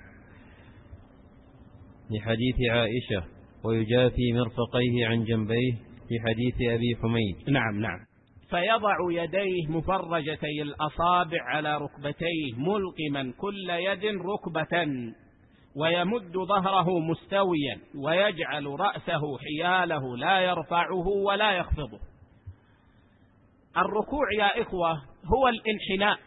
لحديث عائشة ويجافي مرفقيه عن جنبيه، لحديث أبي حميد. نعم نعم. فيضع يديه مفرجتي الأصابع على ركبتيه ملقما كل يد ركبة، ويمد ظهره مستويا ويجعل رأسه حياله لا يرفعه ولا يخفضه. الركوع يا إخوة هو الانحناء،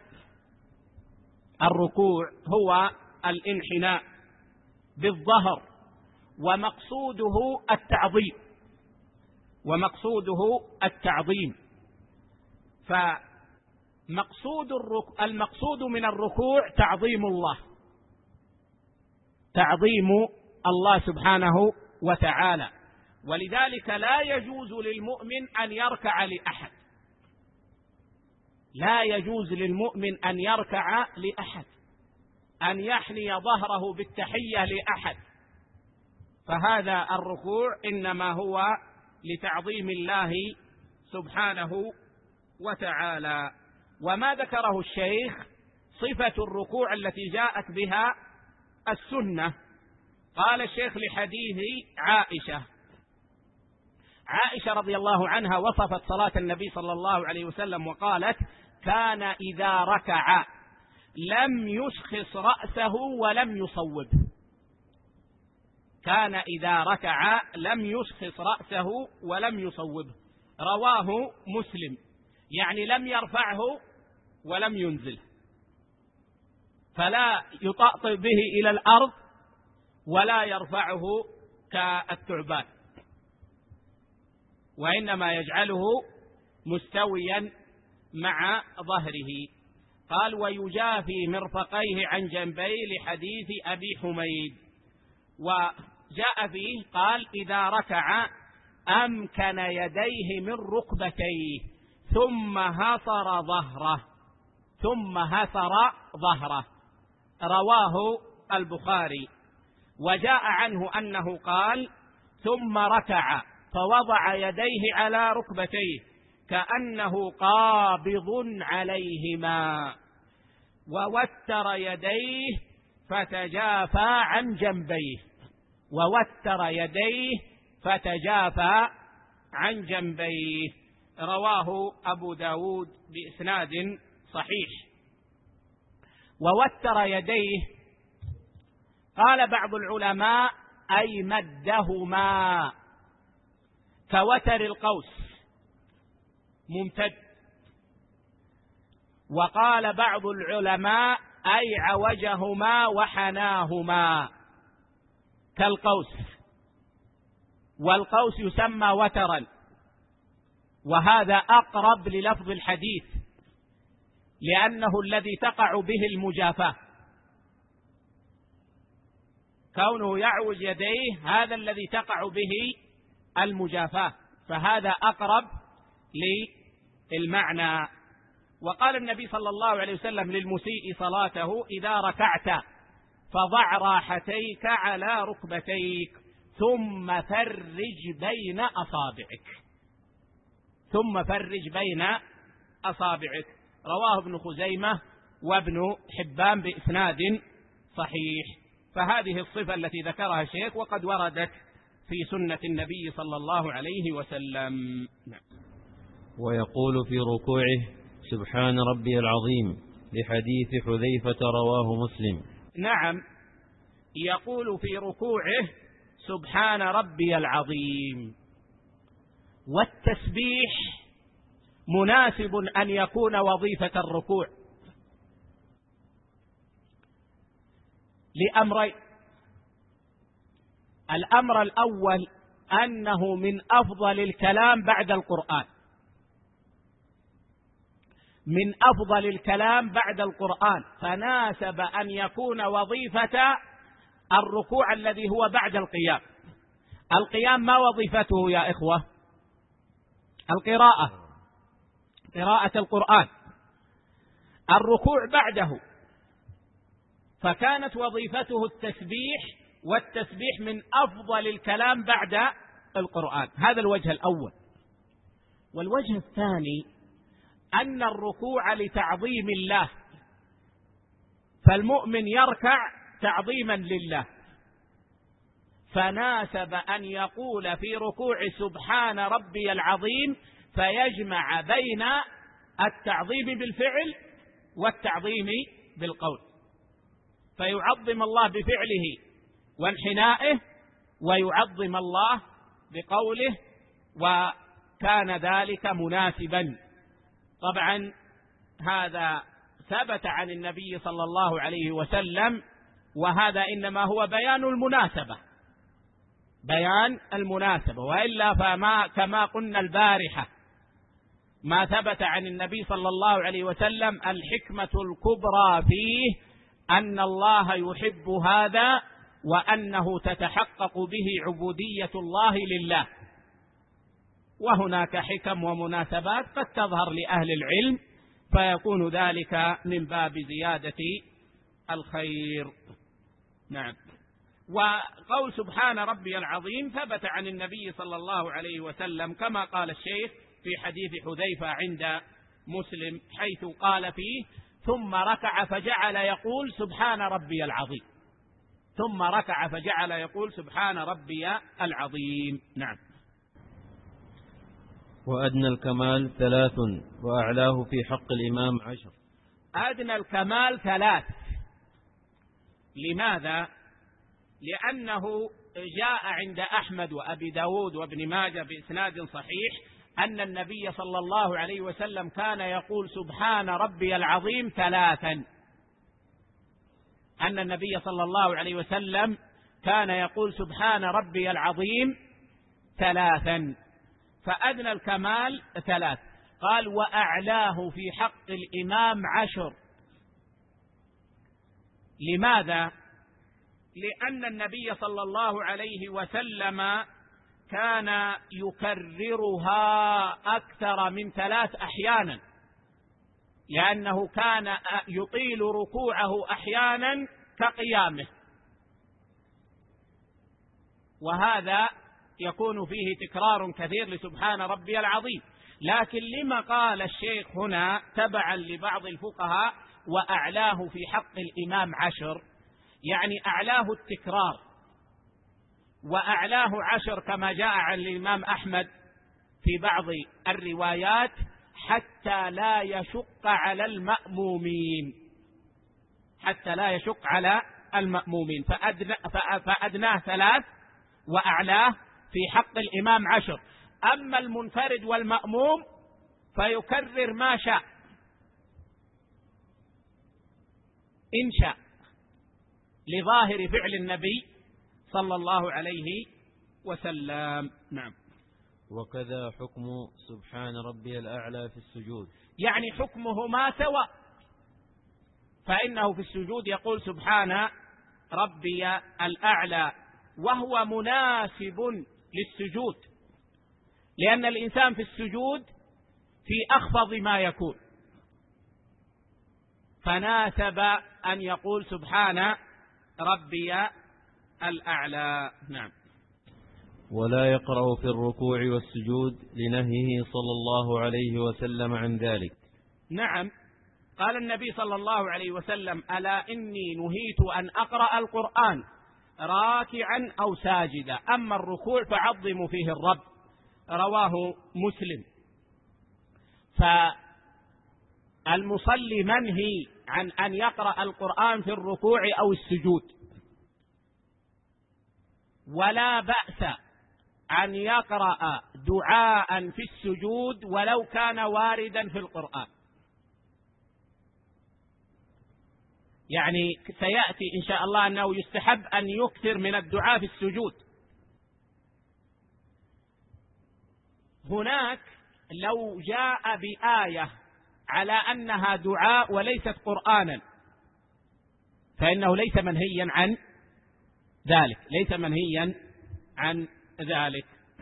الركوع هو الانحناء بالظهر، ومقصوده التعظيم، ومقصوده التعظيم. المقصود من الركوع تعظيم الله، تعظيم الله سبحانه وتعالى. ولذلك لا يجوز للمؤمن أن يركع لأحد، لا يجوز للمؤمن أن يركع لأحد، أن يحني ظهره بالتحية لأحد، فهذا الركوع إنما هو لتعظيم الله سبحانه وتعالى. وما ذكره الشيخ صفة الركوع التي جاءت بها السنة. قال الشيخ لحديث عائشة، عائشة رضي الله عنها وصفت صلاة النبي صلى الله عليه وسلم وقالت: كان إذا ركع لم يشخص رأسه ولم يصوبه. كان إذا ركع لم يشخص رأسه ولم يصوبه. رواه مسلم، يعني لم يرفعه ولم ينزله، فلا يطأطئ به إلى الأرض ولا يرفعه كالثعبان. وإنما يجعله مستويا مع ظهره. قال ويجافي مرفقيه عن جنبيه لحديث أبي حميد. وجاء فيه قال إذا ركع أمكن يديه من ركبتيه ثم هثر ظهره رواه البخاري. وجاء عنه أنه قال ثم ركع فوضع يديه على ركبتيه كأنه قابض عليهما ووتر يديه فتجافى عن جنبيه رواه أبو داود بإسناد صحيح. ووتر يديه قال بعض العلماء أي مدهما كوتر القوس ممتد. وقال بعض العلماء أي عوجهما وحناهما كالقوس، والقوس يسمى وترا، وهذا أقرب للفظ الحديث لأنه الذي تقع به المجافاة، كونه يعوج يديه هذا الذي تقع به المجافاة، فهذا أقرب للمعنى. وقال النبي صلى الله عليه وسلم للمسيء صلاته إذا ركعت فضع راحتيك على ركبتيك ثم فرج بين أصابعك رواه ابن خزيمة وابن حبان بإسناد صحيح. فهذه الصفة التي ذكرها الشيخ وقد وردت في سنة النبي صلى الله عليه وسلم. ويقول في ركوعه سبحان ربي العظيم لحديث حذيفة رواه مسلم. نعم، يقول في ركوعه سبحان ربي العظيم. والتسبيح مناسب أن يكون وظيفة الركوع لأمرين: الأمر الأول أنه من أفضل الكلام بعد القرآن، فناسب أن يكون وظيفة الركوع الذي هو بعد القيام. القيام ما وظيفته يا إخوة؟ قراءة القرآن. الركوع بعده، فكانت وظيفته التسبيح، والتسبيح من أفضل الكلام بعد القرآن. هذا الوجه الأول. والوجه الثاني أن الركوع لتعظيم الله، فالمؤمن يركع تعظيما لله، فناسب أن يقول في ركوع سبحان ربي العظيم، فيجمع بين التعظيم بالفعل والتعظيم بالقول، فيعظم الله بفعله وانحنائه ويعظم الله بقوله، وكان ذلك مناسبا. طبعا هذا ثبت عن النبي صلى الله عليه وسلم، وهذا إنما هو بيان المناسبة، وإلا فما كما قلنا البارحة ما ثبت عن النبي صلى الله عليه وسلم الحكمة الكبرى فيه أن الله يحب هذا، وأنه تتحقق به عبودية الله لله. وهناك حكم ومناسبات قد تظهر لأهل العلم، فيكون ذلك من باب زيادة الخير. نعم. وقول سبحان ربي العظيم ثبت عن النبي صلى الله عليه وسلم كما قال الشيخ في حديث حذيفة عند مسلم، حيث قال فيه ثم ركع فجعل يقول سبحان ربي العظيم. نعم. وأدنى الكمال 3 وأعلاه في حق الإمام 10. أدنى الكمال 3. لماذا؟ لأنه جاء عند أحمد وأبي داود وابن ماجه بإسناد صحيح أن النبي صلى الله عليه وسلم كان يقول سبحان ربي العظيم 3. أن النبي صلى الله عليه وسلم كان يقول سبحان ربي العظيم 3. فأدنى الكمال 3. قال وأعلاه في حق الإمام 10. لماذا؟ لأن النبي صلى الله عليه وسلم كان يكررها أكثر من 3 أحيانا، لأنه كان يطيل ركوعه أحيانا كقيامه، وهذا يكون فيه تكرار كثير لسبحان ربي العظيم. لكن لما قال الشيخ هنا تبعا لبعض الفقهاء وأعلاه في حق الإمام 10؟ يعني أعلاه التكرار، وأعلاه 10 كما جاء عن الإمام أحمد في بعض الروايات حتى لا يشق على المأمومين، حتى لا يشق على المأمومين. فأدناه 3 وأعلاه في حق الإمام 10. أما المنفرد والمأموم فيكرر ما شاء إن شاء، لظاهر فعل النبي صلى الله عليه وسلم. نعم. وكذا حكم سبحان ربي الأعلى في السجود، يعني حكمهما سواء، فإنه في السجود يقول سبحان ربي الأعلى، وهو مناسب للسجود، لأن الإنسان في السجود في أخفض ما يكون، فناسب أن يقول سبحان ربي الأعلى. نعم. ولا يقرأ في الركوع والسجود لنهيه صلى الله عليه وسلم عن ذلك. نعم، قال النبي صلى الله عليه وسلم ألا إني نهيت أن أقرأ القرآن راكعا أو ساجدا، أما الركوع فعظموا فيه الرب، رواه مسلم. فالمصلي منهي عن أن يقرأ القرآن في الركوع أو السجود، ولا بأس أن يقرأ دعاء في السجود ولو كان واردا في القرآن. يعني سيأتي إن شاء الله أنه يستحب أن يكثر من الدعاء في السجود. هناك لو جاء بآية على أنها دعاء وليست قرآنا فإنه ليس منهيا عن ذلك، ليس منهيا عن ذلك.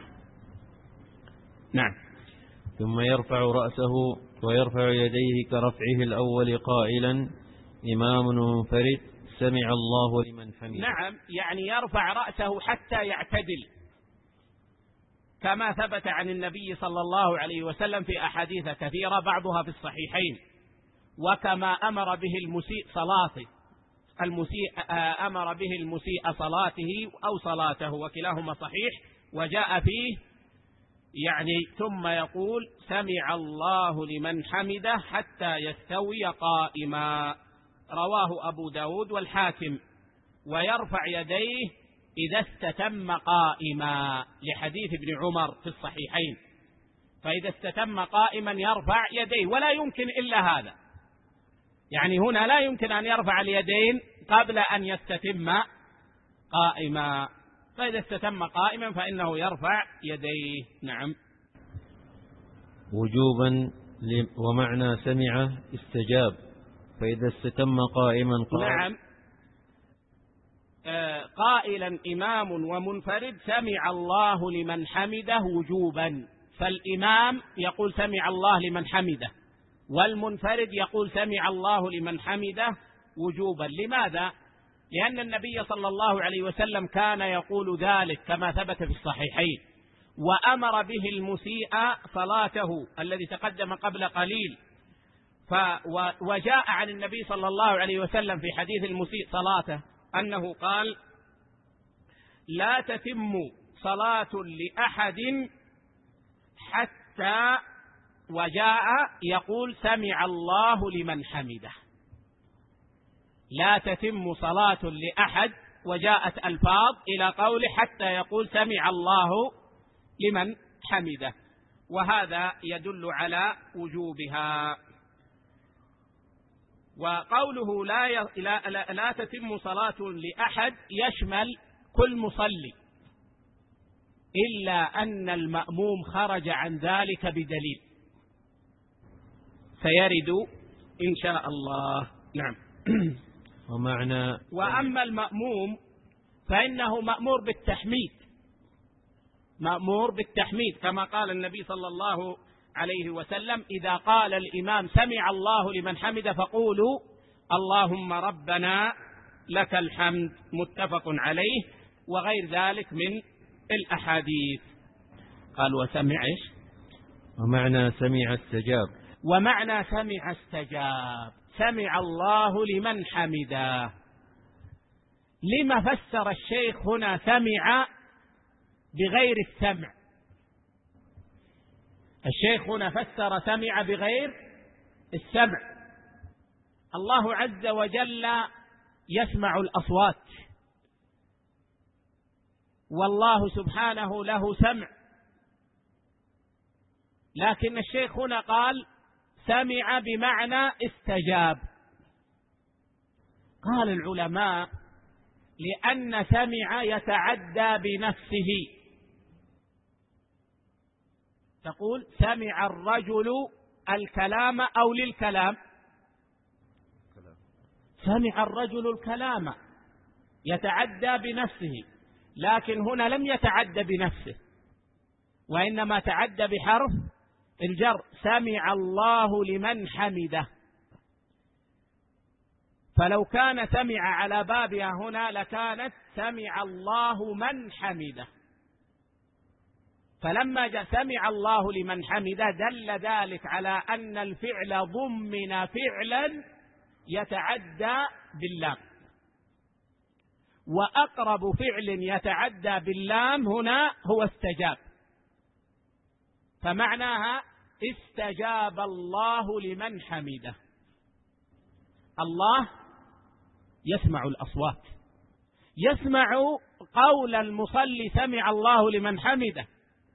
نعم. ثم يرفع رأسه ويرفع يديه كرفعه الأول قائلا إمام منفرد سمع الله لمن حمده. نعم، يعني يرفع رأسه حتى يعتدل، كما ثبت عن النبي صلى الله عليه وسلم في أحاديث كثيرة بعضها في الصحيحين، وكما أمر به المسيء صلاته، أمر به المسيء صلاته أو صلاته، وكلاهما صحيح. وجاء فيه يعني ثم يقول سمع الله لمن حمده حتى يستوي قائما، رواه أبو داود والحاكم. ويرفع يديه إذا استتم قائما، لحديث ابن عمر في الصحيحين، فإذا استتم قائما يرفع يديه، ولا يمكن إلا هذا، يعني هنا لا يمكن أن يرفع اليدين قبل أن يستتم قائما، فإذا استتم قائما فإنه يرفع يديه. نعم. وجوبا ومعنى سمع استجاب، فإذا استتم قائما قال. نعم، قائلا إمام ومنفرد سمع الله لمن حمده وجوبا، فالإمام يقول سمع الله لمن حمده، والمنفرد يقول سمع الله لمن حمده وجوبا. لماذا؟ لأن النبي صلى الله عليه وسلم كان يقول ذلك كما ثبت في الصحيحين، وأمر به المسيء صلاته الذي تقدم قبل قليل. وجاء عن النبي صلى الله عليه وسلم في حديث المسيء صلاته أنه قال لا تتم صلاة لأحد حتى، وجاء يقول سمع الله لمن حمده، لا تتم صلاة لأحد، وجاءت ألفاظ إلى قوله حتى يقول سمع الله لمن حمده، وهذا يدل على وجوبها. وقوله لا تتم صلاة لأحد يشمل كل مصلي، إلا أن المأموم خرج عن ذلك بدليل سيرد إن شاء الله. نعم. وأما المأموم فإنه مأمور بالتحميد كما قال النبي صلى الله عليه وسلم: إذا قال الإمام سمع الله لمن حمده فقولوا اللهم ربنا لك الحمد، متفق عليه، وغير ذلك من الأحاديث. قال ومعنى سمع استجاب، سمع الله لمن حمده. لما فسر الشيخ هنا سمع بغير السمع؟ الشيخ هنا فسر سمع بغير السمع. الله عز وجل يسمع الأصوات، والله سبحانه له سمع، لكن الشيخ هنا قال سمع بمعنى استجاب. قال العلماء: لأن سمع يتعدى بنفسه. تقول سمع الرجل الكلام أو للكلام؟ سمع الرجل الكلام يتعدى بنفسه، لكن هنا لم يتعدى بنفسه، وإنما تعدى بحرف الجر: سمع الله لمن حمده. فلو كان سمع على بابها هنا لكانت سمع الله من حمده، فلما جاء سمع الله لمن حمده دل ذلك على أن الفعل ضمن فعلا يتعدى باللام، وأقرب فعل يتعدى باللام هنا هو استجاب، فمعناها استجاب الله لمن حمده. الله يسمع الأصوات، يسمع قول المصلي سمع الله لمن حمده،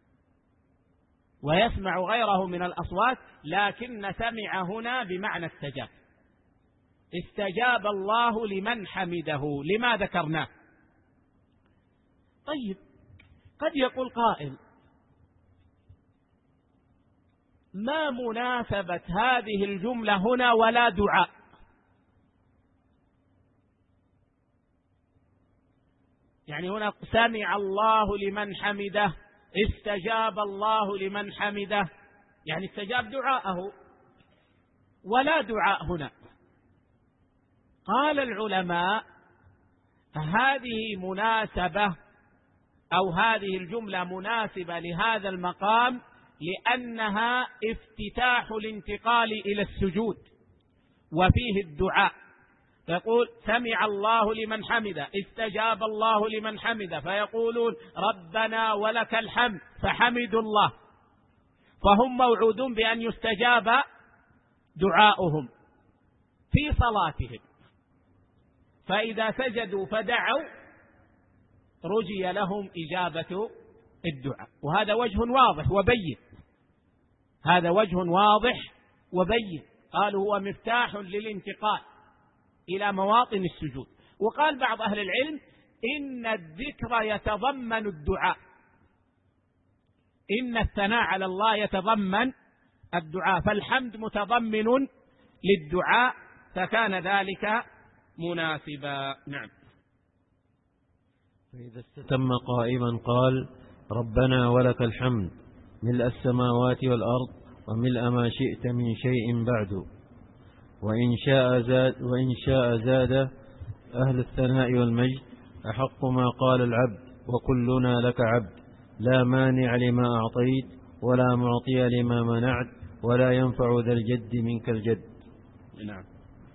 ويسمع غيره من الأصوات، لكن سمع هنا بمعنى استجاب. استجاب الله لمن حمده. لما ذكرناه؟ طيب، قد يقول قائل: ما مناسبة هذه الجملة هنا ولا دعاء؟ يعني هنا سمع الله لمن حمده، استجاب الله لمن حمده، يعني استجاب دعاءه، ولا دعاء هنا. قال العلماء: هذه مناسبة أو هذه الجملة مناسبة لهذا المقام لأنها افتتاح الانتقال إلى السجود، وفيه الدعاء. يقول سمع الله لمن حمده، استجاب الله لمن حمده، فيقولون ربنا ولك الحمد، فحمدوا الله، فهم موعودون بأن يستجاب دعاؤهم في صلاتهم، فإذا سجدوا فدعوا رجي لهم إجابة الدعاء. وهذا وجه واضح وبين، هذا وجه واضح وبين. قالوا هو مفتاح للانتقال إلى مواطن السجود. وقال بعض أهل العلم إن الذكر يتضمن الدعاء، إن الثناء على الله يتضمن الدعاء، فالحمد متضمن للدعاء، فكان ذلك مناسبا. نعم. فإذا استتم قائما قال ربنا ولك الحمد ملء السماوات والأرض وملء ما شئت من شيء بعد، وإن شاء زاد أهل الثناء والمجد أحق ما قال العبد وكلنا لك عبد، لا مانع لما أعطيت ولا معطي لما منعت ولا ينفع ذا الجد منك الجد. نعم.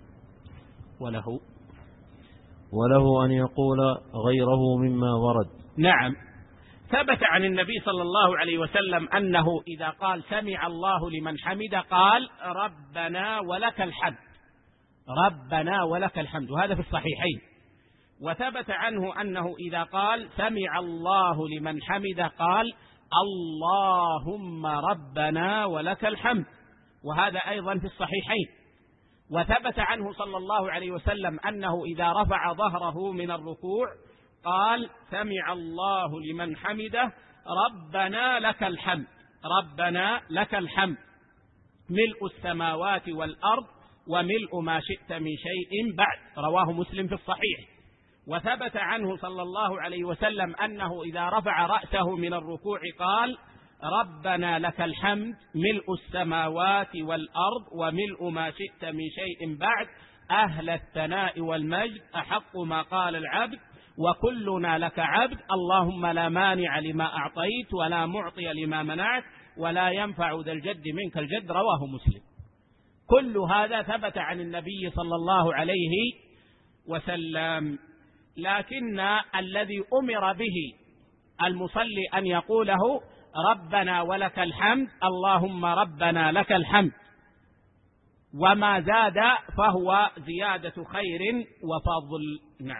وله أن يقول غيره مما ورد. نعم. ثبت عن النبي صلى الله عليه وسلم أنه إذا قال سمع الله لمن حمد قال ربنا ولك الحمد، ربنا ولك الحمد، وهذا في الصحيحين. وثبت عنه أنه إذا قال سمع الله لمن حمد قال اللهم ربنا ولك الحمد، وهذا أيضا في الصحيحين. وثبت عنه صلى الله عليه وسلم أنه إذا رفع ظهره من الركوع قال سمع الله لمن حمده ربنا لك الحمد، ربنا لك الحمد ملء السماوات والأرض وملء ما شئت من شيء بعد. رواه مسلم في الصحيح. وثبت عنه صلى الله عليه وسلم أنه إذا رفع رأسه من الركوع قال ربنا لك الحمد ملء السماوات والأرض وملء ما شئت من شيء بعد، أهل الثناء والمجد، أحق ما قال العبد، وكلنا لك عبد، اللهم لا مانع لما أعطيت ولا معطي لما منعت ولا ينفع ذا الجد منك الجد. رواه مسلم. كل هذا ثبت عن النبي صلى الله عليه وسلم، لكن الذي أمر به المصلي أن يقوله ربنا ولك الحمد، اللهم ربنا لك الحمد، وما زاد فهو زيادة خير وفضل. نعم.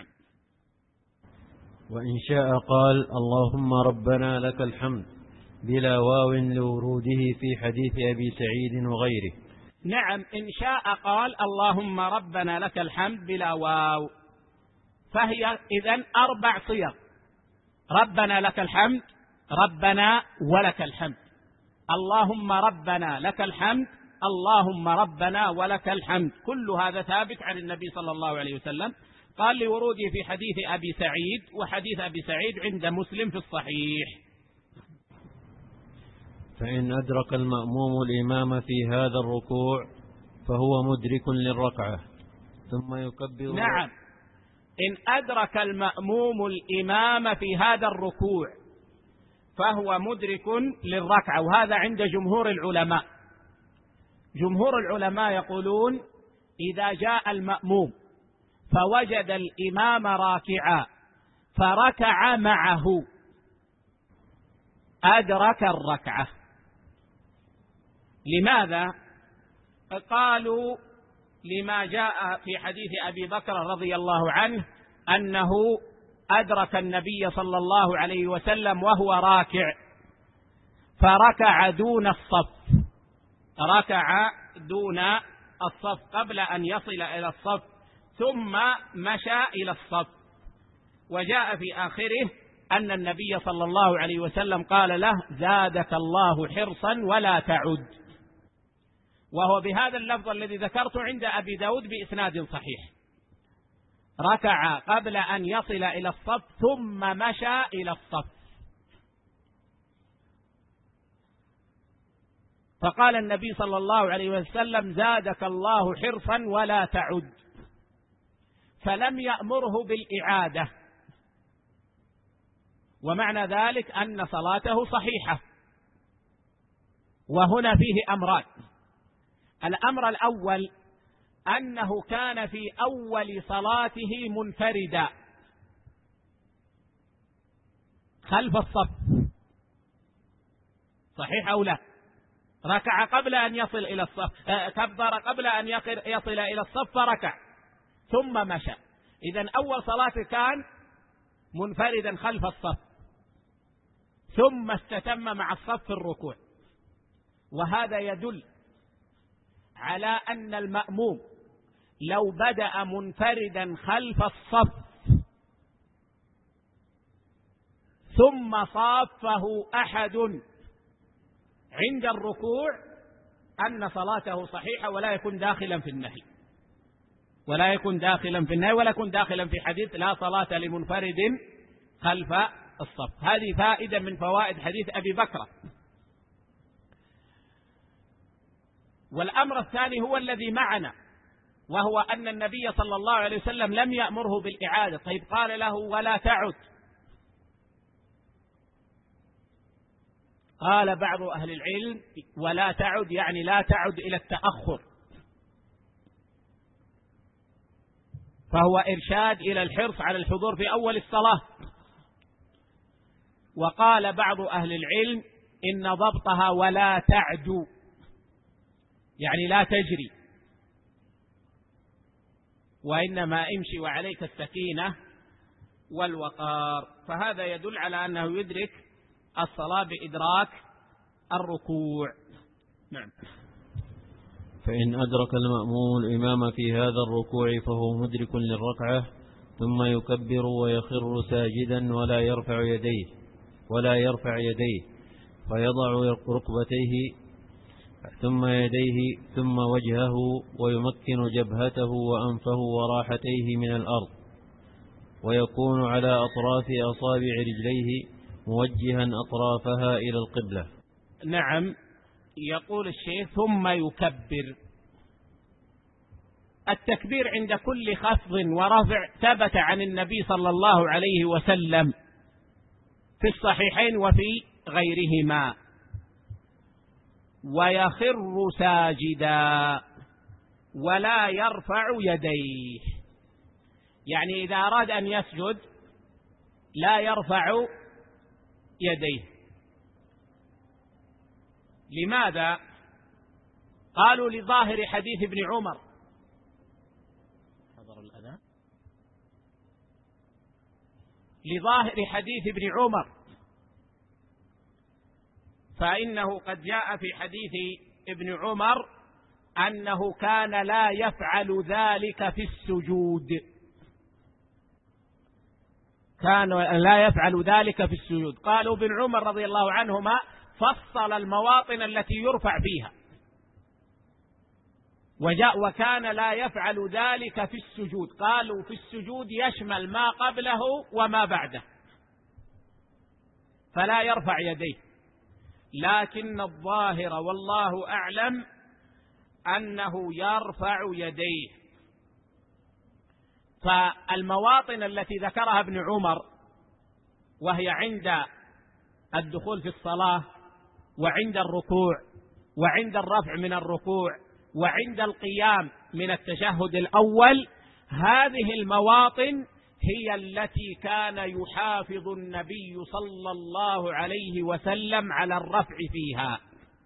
وإن شاء قال اللهم ربنا لك الحمد بلا واو لوروده في حديث أبي سعيد وغيره. نعم، إن شاء قال اللهم ربنا لك الحمد بلا واو، فهي إذن 4 صيغ: ربنا لك الحمد، ربنا ولك الحمد، اللهم ربنا لك الحمد، اللهم ربنا ولك الحمد. كل هذا ثابت عن النبي صلى الله عليه وسلم، قال لوروده في حديث أبي سعيد، وحديث أبي سعيد عند مسلم في الصحيح. فإن أدرك المأموم الإمام في هذا الركوع فهو مدرك للركعة ثم يكبر. نعم، إن أدرك المأموم الإمام في هذا الركوع فهو مدرك للركعة، وهذا عند جمهور العلماء. جمهور العلماء يقولون إذا جاء المأموم فوجد الإمام راكعا فركع معه أدرك الركعة. لماذا؟ قالوا لما جاء في حديث أبي بكر رضي الله عنه أنه أدرك النبي صلى الله عليه وسلم وهو راكع فركع دون الصف، ركع دون الصف قبل أن يصل إلى الصف ثم مشى إلى الصف. وجاء في آخره أن النبي صلى الله عليه وسلم قال له زادك الله حرصا ولا تعد، وهو بهذا اللفظ الذي ذكرته عند أبي داود بإسناد صحيح. ركع قبل أن يصل إلى الصف ثم مشى إلى الصف، فقال النبي صلى الله عليه وسلم زادك الله حرصا ولا تعد، فلم يأمره بالإعادة، ومعنى ذلك أن صلاته صحيحة. وهنا فيه أمران: الأمر الأول أنه كان في أول صلاته منفردا خلف الصف، صحيح أو لا؟ ركع قبل أن يصل إلى الصف، كبر قبل أن يصل إلى الصف فركع ثم مشى. إذن أول صلاته كان منفردا خلف الصف ثم استتم مع الصف في الركوع، وهذا يدل على أن المأموم لو بدأ منفردا خلف الصف ثم صافه أحد عند الركوع أن صلاته صحيحة ولا يكون داخلا في النهي، ولا يكون داخلا في النهي، ولا يكون داخلا في حديث لا صلاة لمنفرد خلف الصف. هذه فائدة من فوائد حديث أبي بكر. والأمر الثاني هو الذي معنا، وهو أن النبي صلى الله عليه وسلم لم يأمره بالإعادة. طيب قال له ولا تعد، قال بعض أهل العلم ولا تعد يعني لا تعد إلى التأخر، فهو إرشاد إلى الحرص على الحضور في أول الصلاة. وقال بعض أهل العلم إن ضبطها ولا تعد يعني لا تجري، وإنما امشي وعليك السكينة والوقار. فهذا يدل على أنه يدرك الصلاة بإدراك الركوع. نعم. فإن أدرك المأموم الإمام في هذا الركوع فهو مدرك للركعة ثم يكبر ويخر ساجدا ولا يرفع يديه، ولا يرفع يديه، فيضع ركبتيه ثم يديه ثم وجهه، ويمكن جبهته وأنفه وراحتيه من الأرض، ويكون على أطراف أصابع رجليه موجها أطرافها إلى القبلة. نعم. يقول الشيخ ثم يكبر. التكبير عند كل خفض ورفع ثبت عن النبي صلى الله عليه وسلم في الصحيحين وفي غيرهما. ويخر ساجدا ولا يرفع يديه، يعني إذا أراد أن يسجد لا يرفع يديه. لماذا؟ قالوا لظاهر حديث ابن عمر. حضر الأذان. لظاهر حديث ابن عمر، فإنه قد جاء في حديث ابن عمر أنه كان لا يفعل ذلك في السجود، كان لا يفعل ذلك في السجود. قالوا ابن عمر رضي الله عنهما فصل المواطن التي يرفع فيها، وكان لا يفعل ذلك في السجود. قالوا في السجود يشمل ما قبله وما بعده، فلا يرفع يديه. لكن الظاهر والله أعلم أنه يرفع يديه. فالمواطن التي ذكرها ابن عمر، وهي عند الدخول في الصلاة، وعند الركوع، وعند الرفع من الركوع، وعند القيام من التشهد الأول، هذه المواطن هي التي كان يحافظ النبي صلى الله عليه وسلم على الرفع فيها.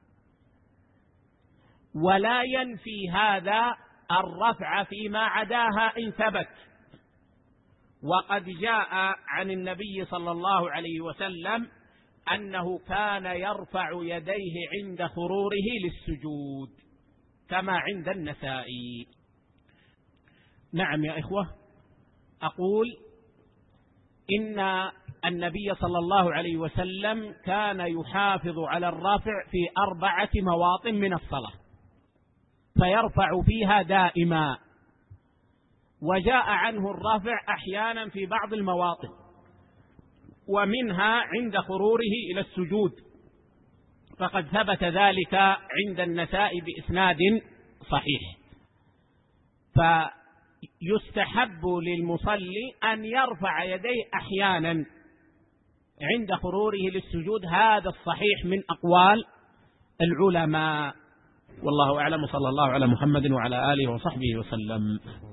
ولا ينفي هذا الرفع فيما عداها إن ثبت. وقد جاء عن النبي صلى الله عليه وسلم أنه كان يرفع يديه عند خروره للسجود كما عند النسائي. نعم يا إخوة، أقول إن النبي صلى الله عليه وسلم كان يحافظ على الرفع في 4 مواطن من الصلاة، فيرفع فيها دائما. وجاء عنه الرفع أحيانا في بعض المواطن، ومنها عند خروره إلى السجود، فقد ثبت ذلك عند النساء بإسناد صحيح. فيستحب للمصلي أن يرفع يديه أحيانا عند خروره للسجود، هذا الصحيح من أقوال العلماء. والله أعلم، صلى الله على محمد وعلى آله وصحبه وسلم.